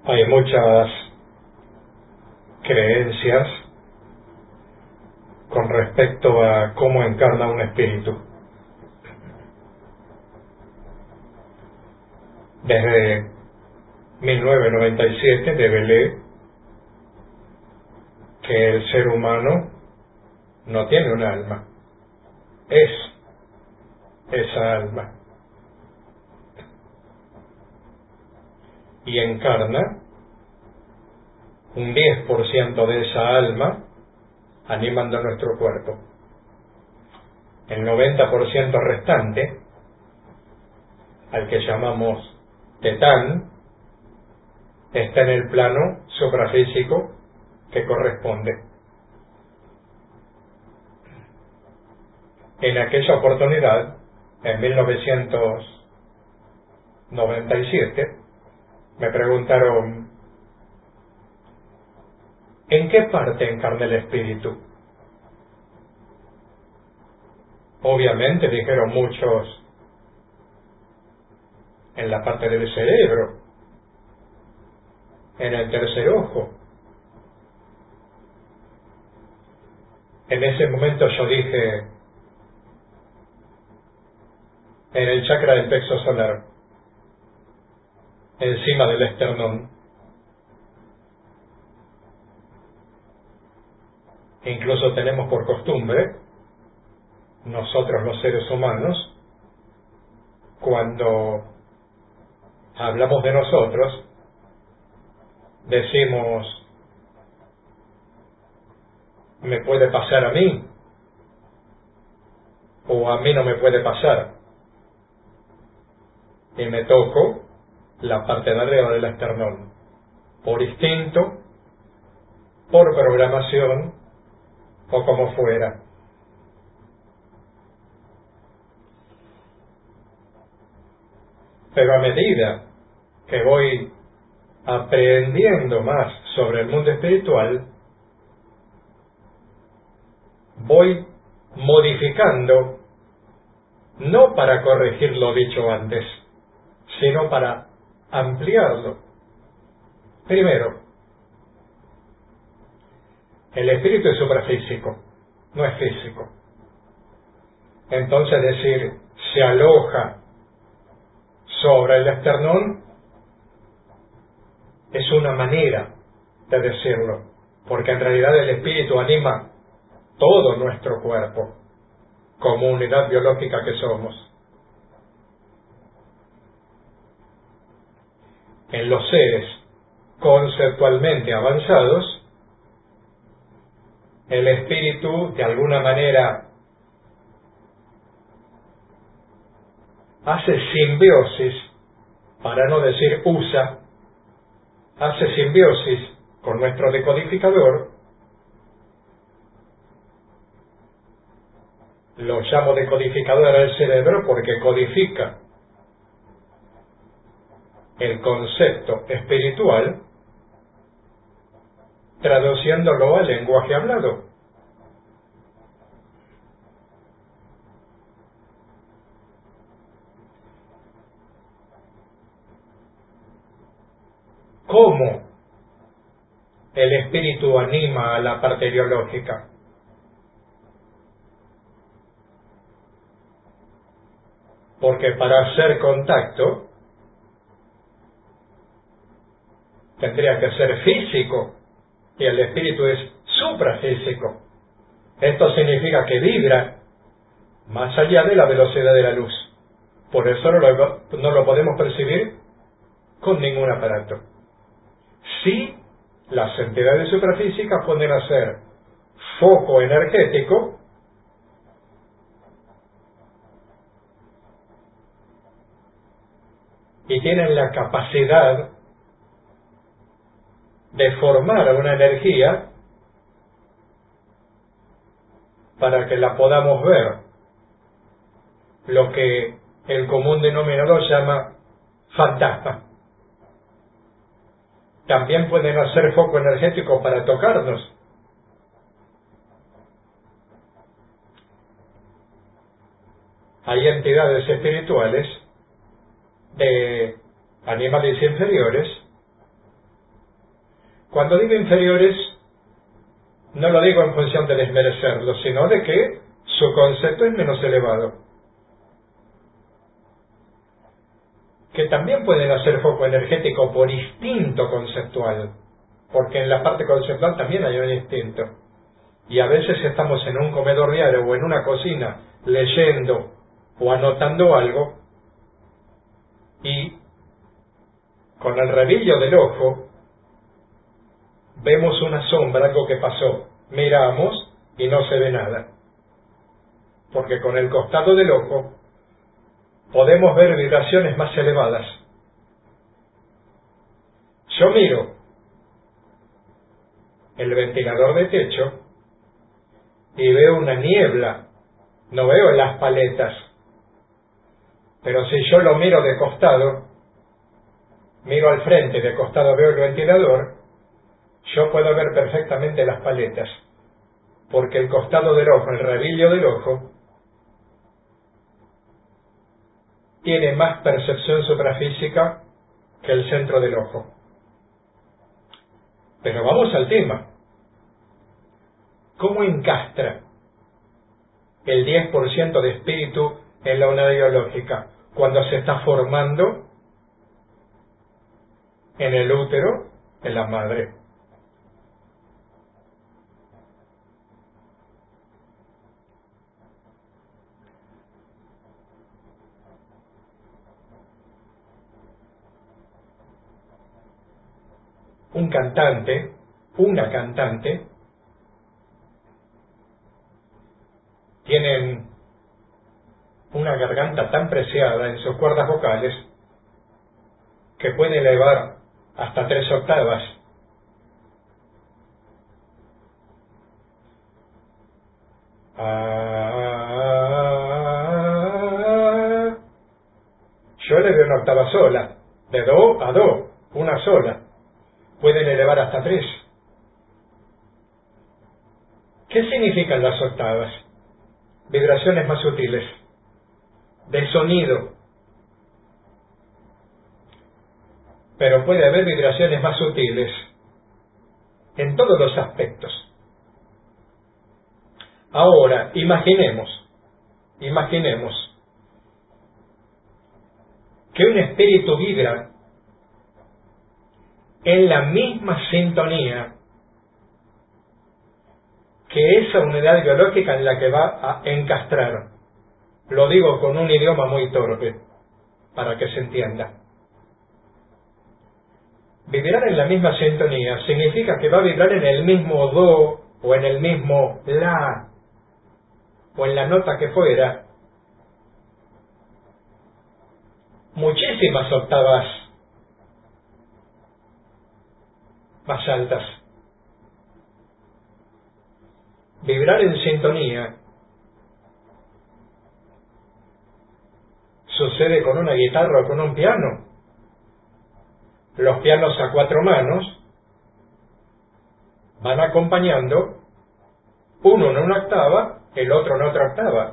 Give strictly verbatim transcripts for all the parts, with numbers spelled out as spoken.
Hay muchas creencias con respecto a cómo encarna un espíritu. Desde mil novecientos noventa y siete develé que el ser humano no tiene un alma, es esa alma, y encarna un diez por ciento de esa alma animando nuestro cuerpo. El noventa por ciento restante, al que llamamos Tetán, está en el plano suprafísico que corresponde. En aquella oportunidad, en mil novecientos noventa y siete, me preguntaron: ¿en qué parte encarna el espíritu? Obviamente, dijeron muchos, en la parte del cerebro, en el tercer ojo. En ese momento yo dije: en el chakra del plexo solar, encima del esternón. Incluso tenemos por costumbre, nosotros los seres humanos, cuando hablamos de nosotros, decimos: me puede pasar a mí, o a mí no me puede pasar, y me toco la parte de arriba del esternón, por instinto, por programación, o como fuera. Pero a medida que voy aprendiendo más sobre el mundo espiritual, voy modificando, no para corregir lo dicho antes, sino para ampliarlo. Primero, el espíritu es suprafísico, no es físico. Entonces decir se aloja sobre el esternón es una manera de decirlo, porque en realidad el espíritu anima todo nuestro cuerpo como unidad biológica que somos. En los seres conceptualmente avanzados, el espíritu de alguna manera hace simbiosis, para no decir usa, hace simbiosis con nuestro decodificador. Lo llamo decodificador al cerebro porque codifica el concepto espiritual, traduciéndolo al lenguaje hablado. ¿Cómo el espíritu anima a la parte biológica? Porque para hacer contacto tendría que ser físico, y el espíritu es suprafísico. Esto significa que vibra más allá de la velocidad de la luz. Por eso no lo, no lo podemos percibir con ningún aparato. Sí, las entidades suprafísicas pueden hacer foco energético y tienen la capacidad de formar una energía para que la podamos ver, lo que el común denominador llama fantasma. También pueden hacer foco energético para tocarnos. Hay entidades espirituales de animales inferiores Cuando digo inferiores, no lo digo en función de desmerecerlo, sino de que su concepto es menos elevado. Que también pueden hacer foco energético por instinto conceptual, porque en la parte conceptual también hay un instinto. Y a veces estamos en un comedor diario o en una cocina leyendo o anotando algo y con el rabillo del ojo vemos una sombra, algo que pasó, miramos y no se ve nada, porque con el costado del ojo podemos ver vibraciones más elevadas. Yo miro el ventilador de techo y veo una niebla, no veo las paletas, pero si yo lo miro de costado, miro al frente, de costado veo el ventilador, yo puedo ver perfectamente las paletas, porque el costado del ojo, el rabillo del ojo, tiene más percepción suprafísica que el centro del ojo. Pero vamos al tema. ¿Cómo encastra el diez por ciento de espíritu en la unidad biológica cuando se está formando en el útero de la madre? Un cantante, una cantante, tienen una garganta tan preciada en sus cuerdas vocales que puede elevar hasta tres octavas. Ah, yo elevé una octava sola, de do a do, una sola. Pueden elevar hasta tres. ¿Qué significan las octavas? Vibraciones más sutiles, de sonido. Pero puede haber vibraciones más sutiles en todos los aspectos. Ahora, imaginemos, imaginemos que un espíritu vibra en la misma sintonía que esa unidad biológica en la que va a encastrar. Lo digo con un idioma muy torpe, para que se entienda. Vibrar en la misma sintonía significa que va a vibrar en el mismo do, o en el mismo la, o en la nota que fuera, muchísimas octavas más altas. Vibrar en sintonía sucede con una guitarra o con un piano. Los pianos a cuatro manos van acompañando, uno en una octava, el otro en otra octava.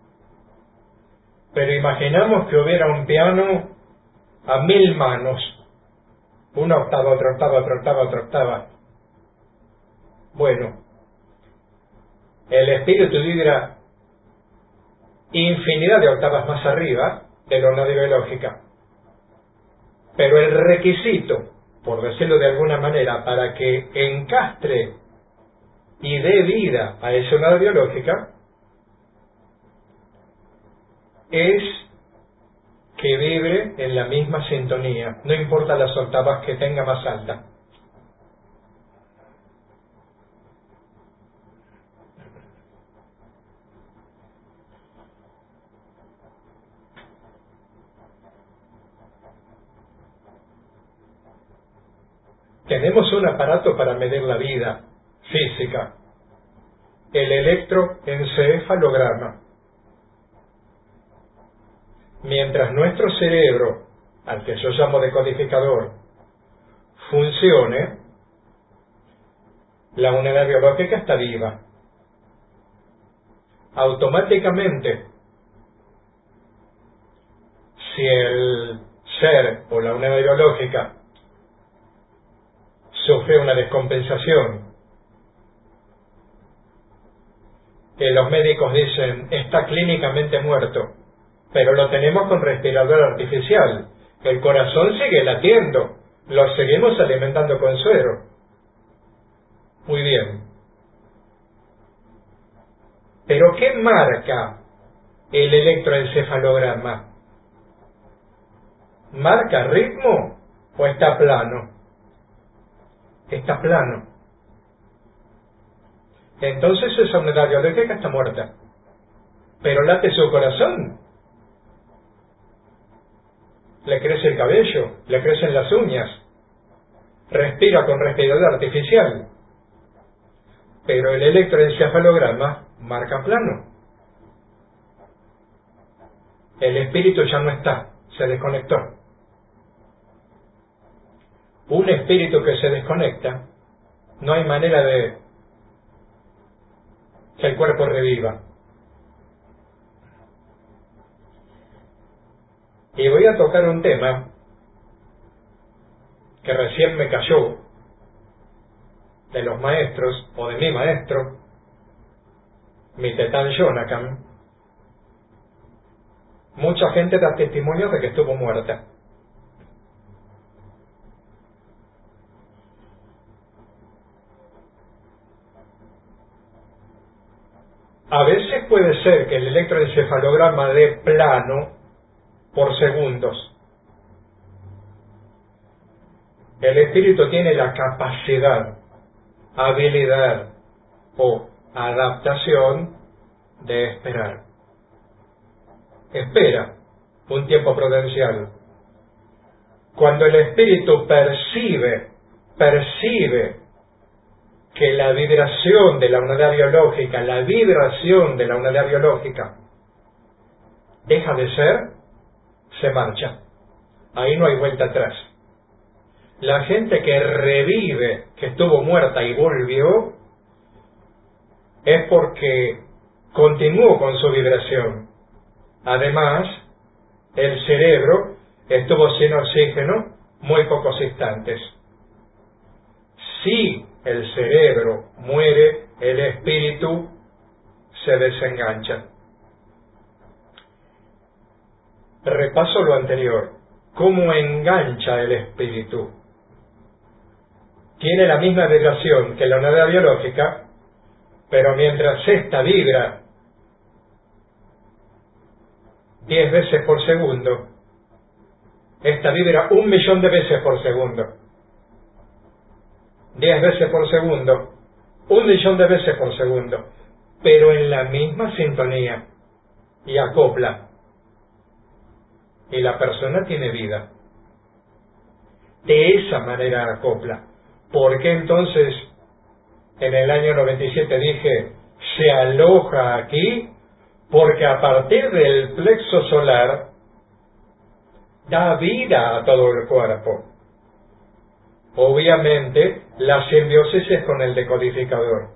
Pero imaginamos que hubiera un piano a mil manos, una octava, otra octava, otra octava, otra octava. Bueno, el espíritu vibra infinidad de octavas más arriba de la unidad biológica. Pero el requisito, por decirlo de alguna manera, para que encastre y dé vida a esa unidad biológica, es que vibre en la misma sintonía, no importa las octavas que tenga más alta. Tenemos un aparato para medir la vida física, el electroencefalograma. Mientras nuestro cerebro, al que yo llamo decodificador, funcione, la unidad biológica está viva. Automáticamente, si el ser o la unidad biológica sufrió una descompensación. Que los médicos dicen, está clínicamente muerto, pero lo tenemos con respirador artificial. El corazón sigue latiendo, lo seguimos alimentando con suero. Muy bien. ¿Pero qué marca el electroencefalograma? ¿Marca ritmo o está plano? Está plano. Entonces esa unidad biológica está muerta. Pero late su corazón. Le crece el cabello, le crecen las uñas. Respira con respirador artificial. Pero el electroencefalograma marca plano. El espíritu ya no está, se desconectó. Un espíritu que se desconecta, no hay manera de que el cuerpo reviva. Y voy a tocar un tema que recién me cayó de los maestros, o de mi maestro, mi tetán Jonathan. Mucha gente da testimonio de que estuvo muerta. A veces puede ser que el electroencefalograma dé plano por segundos. El espíritu tiene la capacidad, habilidad o adaptación de esperar. Espera un tiempo prudencial. Cuando el espíritu percibe, percibe que la vibración de la unidad biológica, la vibración de la unidad biológica deja de ser, se marcha. Ahí no hay vuelta atrás. La gente que revive, que estuvo muerta y volvió, es porque continuó con su vibración. Además, el cerebro estuvo sin oxígeno muy pocos instantes. Si el cerebro muere, el espíritu se desengancha. Repaso lo anterior. ¿Cómo engancha el espíritu? Tiene la misma vibración que la unidad biológica, pero mientras esta vibra diez veces por segundo, esta vibra un millón de veces por segundo. diez veces por segundo, un millón de veces por segundo, pero en la misma sintonía, y acopla. Y la persona tiene vida. De esa manera acopla. ¿Por qué entonces en el año noventa y siete dije, se aloja aquí? Porque a partir del plexo solar da vida a todo el cuerpo. Obviamente, la simbiosis es con el decodificador.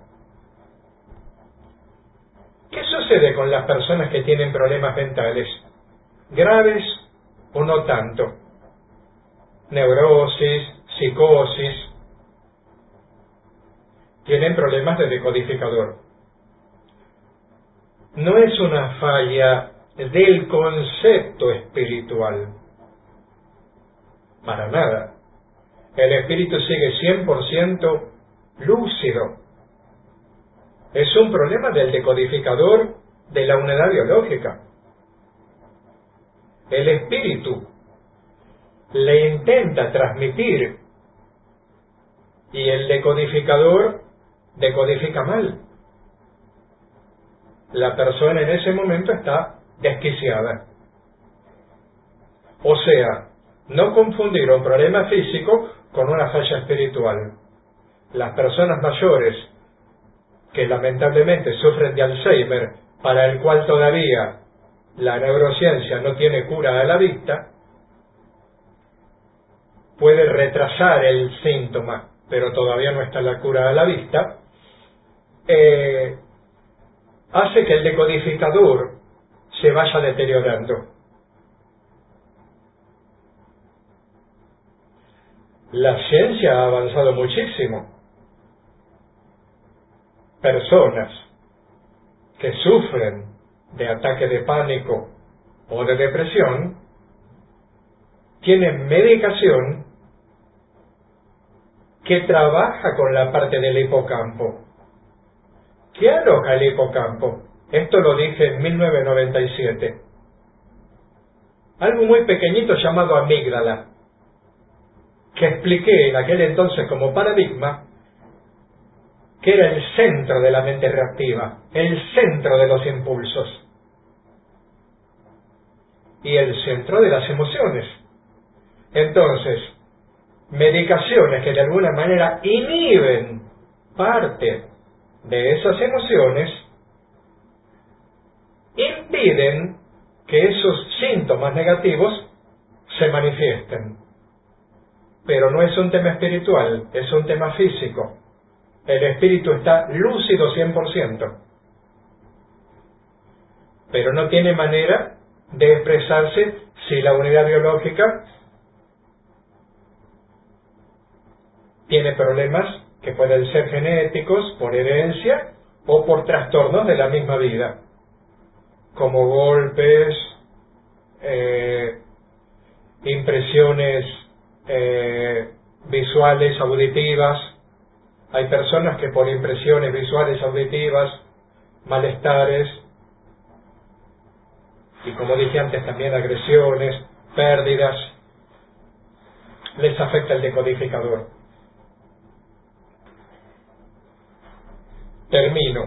¿Qué sucede con las personas que tienen problemas mentales? ¿Graves o no tanto? Neurosis, psicosis. Tienen problemas de decodificador. No es una falla del concepto espiritual. Para nada. El espíritu sigue cien por ciento lúcido. Es un problema del decodificador de la unidad biológica. El espíritu le intenta transmitir y el decodificador decodifica mal. La persona en ese momento está desquiciada. O sea, no confundir un problema físico con una falla espiritual. Las personas mayores que lamentablemente sufren de Alzheimer, para el cual todavía la neurociencia no tiene cura a la vista, puede retrasar el síntoma, pero todavía no está la cura a la vista, eh, hace que el decodificador se vaya deteriorando. La ciencia ha avanzado muchísimo. Personas que sufren de ataque de pánico o de depresión tienen medicación que trabaja con la parte del hipocampo. ¿Qué aloja el hipocampo? Esto lo dije en mil novecientos noventa y siete. Algo muy pequeñito llamado amígdala, que expliqué en aquel entonces como paradigma, que era el centro de la mente reactiva, el centro de los impulsos y el centro de las emociones. Entonces, medicaciones que de alguna manera inhiben parte de esas emociones impiden que esos síntomas negativos se manifiesten. Pero no es un tema espiritual, es un tema físico. El espíritu está lúcido cien por ciento, pero no tiene manera de expresarse si la unidad biológica tiene problemas que pueden ser genéticos, por herencia o por trastornos de la misma vida, como golpes, eh, impresiones eh, visuales, auditivas. Hay personas que por impresiones visuales, auditivas, malestares, y como dije antes también agresiones, pérdidas, les afecta el decodificador. Termino.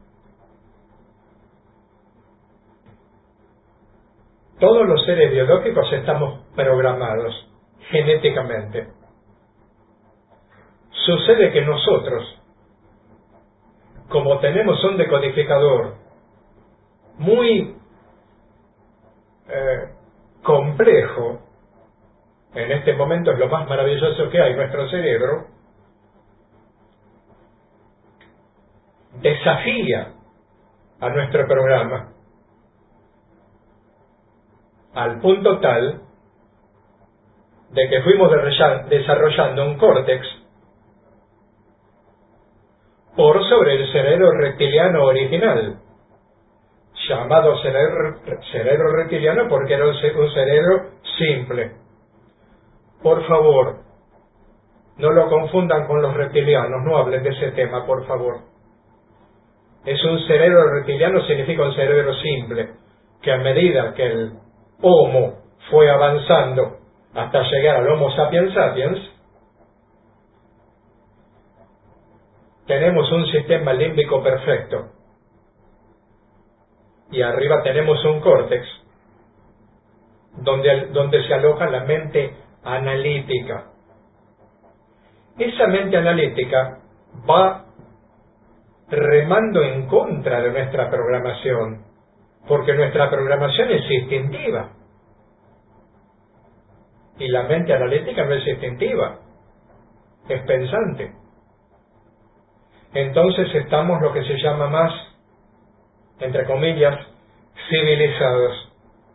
Todos los seres biológicos estamos programados genéticamente. Sucede que nosotros, como tenemos un decodificador muy eh, complejo, en este momento es lo más maravilloso que hay, nuestro cerebro desafía a nuestro programa al punto tal de que fuimos desarrollando un córtex por sobre el cerebro reptiliano original, llamado cerebro, cerebro reptiliano porque era un cerebro simple. Por favor, no lo confundan con los reptilianos, no hablen de ese tema, por favor. Es un cerebro reptiliano, significa un cerebro simple, que a medida que el Homo fue avanzando hasta llegar al Homo sapiens sapiens, tenemos un sistema límbico perfecto y arriba tenemos un córtex donde, donde se aloja la mente analítica. Esa mente analítica va remando en contra de nuestra programación, porque nuestra programación es instintiva y la mente analítica no es instintiva, es pensante. Entonces estamos lo que se llama más, entre comillas, civilizados.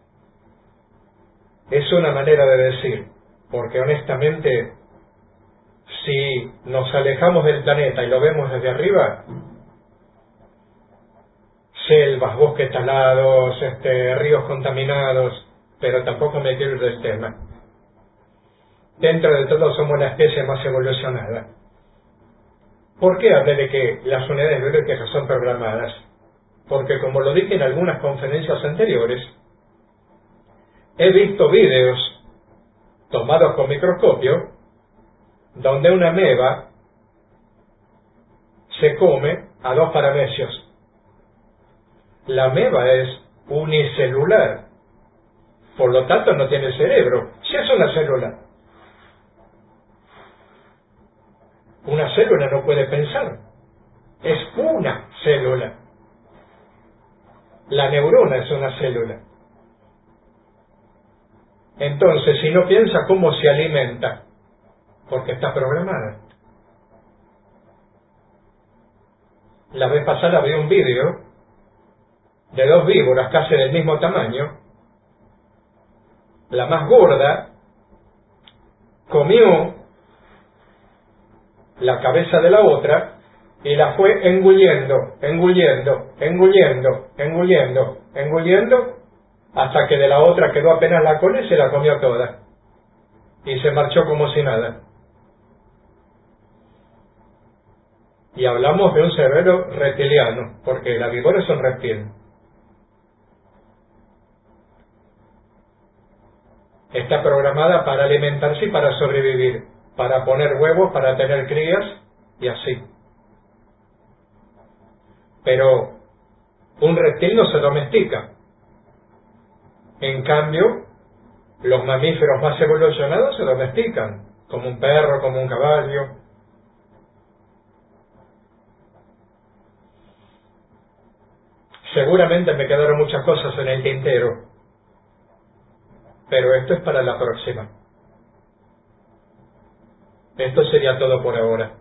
Es una manera de decir, porque honestamente, si nos alejamos del planeta y lo vemos desde arriba, selvas, bosques talados, este, ríos contaminados, pero tampoco me quiero ir del tema. Dentro de todo somos la especie más evolucionada. ¿Por qué hablé de que las unidades biológicas son programadas? Porque, como lo dije en algunas conferencias anteriores, he visto vídeos tomados con microscopio donde una ameba se come a dos paramecios. La ameba es unicelular, por lo tanto no tiene cerebro. Si es una célula, una célula no puede pensar, es una célula. La neurona es una célula. Entonces, si no piensa, ¿cómo se alimenta? Porque está programada. La vez pasada vi un vídeo de dos víboras casi del mismo tamaño. La más gorda comió la cabeza de la otra y la fue engullendo, engullendo, engullendo, engullendo, engullendo, hasta que de la otra quedó apenas la cola y se la comió toda. Y se marchó como si nada. Y hablamos de un cerebro reptiliano, porque la víbora es un reptil. Está programada para alimentarse y para sobrevivir, para poner huevos, para tener crías y así. Pero un reptil no se domestica. En cambio, los mamíferos más evolucionados se domestican, como un perro, como un caballo. Seguramente me quedaron muchas cosas en el tintero, pero esto es para la próxima. Esto sería todo por ahora.